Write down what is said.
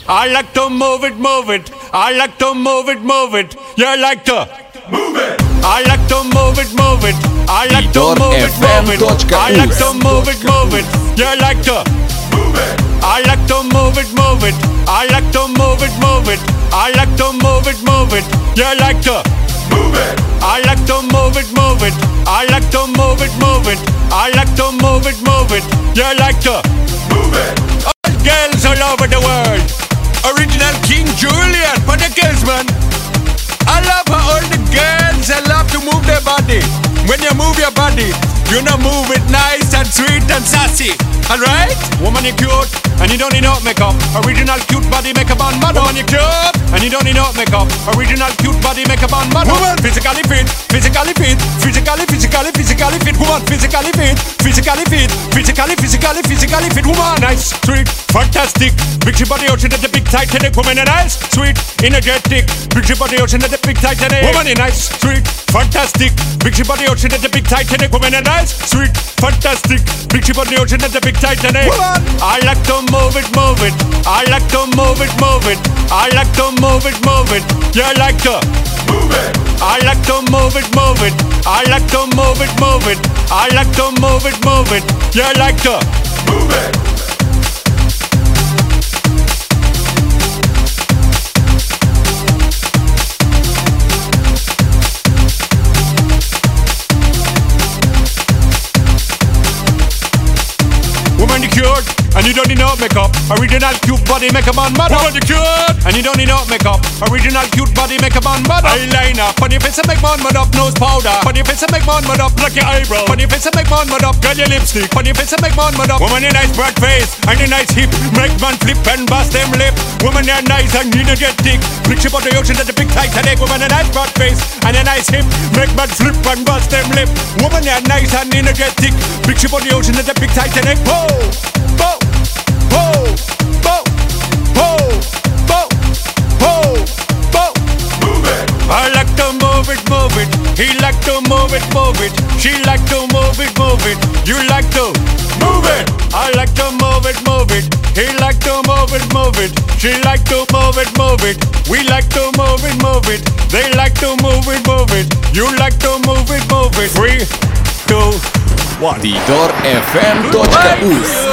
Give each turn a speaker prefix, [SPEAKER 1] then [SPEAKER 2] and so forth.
[SPEAKER 1] I like to move it, move it. I like to move it, move it. You like to move it. I like to move it, move it. I like to move it, move it. I like to move it, move it. You like to move it. I like to move it, move it. I like to move it, move it. I like to move it, move it. You like to move it. I like to move it, move it. I like to move it, move it. I like to move it, move it. You like to move it. All girls all over the world. Original King Julian for the girls, man. I love how all the girls they love to move their body. When you move your body, you know move it nice and sweet and sassy. Alright? Woman, you cute and you don't need no makeup. Original cute body makeup on model. Woman, you cute and you don't need no makeup. Original cute body makeup on model. Woman, physically fit, physically fit, physically fit. Woman, physically fit, physically fit, physically fit. Woman, nice, sweet, fantastic. Big she body ocean at the big Titanic. Woman, nice, sweet, energetic. Big she body ocean at the big Titanic. Woman, nice, sweet, fantastic. Big she body ocean at the big Titanic. Woman, nice, sweet, fantastic. Big she body ocean at the big Titanic. Woman, I like to move it, move it. I like to move it, move it. I like to move it, move it. You like to move it. I like to move it, move it. I like to move it, move it. I like to move it, move it. You like to move it. Woman, you cute and you don't need no makeup. Original cute body makeup on model. Woman, you cute and you don't need no makeup. Original cute body makeup on model. Eyeliner, funny face and make man mud up. Nose powder, funny face and make man mud up. Like your eyebrow, funny face and make man mud up. Girl, your lipstick, funny face and make man mud up. Woman, you nice broad face and a nice hip. Make man flip and bust them lip. Woman, you nice and energetic. Big ship on the ocean at the big Titanic. Woman, a nice broad face and a nice hip. Make man flip and bust them lip. Woman, you nice and energetic. Big ship on the ocean at the big Titanic. Whoa. Bo, bo, bo, bo, bo, bo, bo. Move it. I like to move it, move it. He like to move it, move it. She like to move it, move it. You like to move it. I like to move it, move it. He like to move it, move it. She like to move it, move it. We like to move it, move it. They like to move it, move it. You like to move it, move it. 3, 2, 1.
[SPEAKER 2] TheDoorFM.uz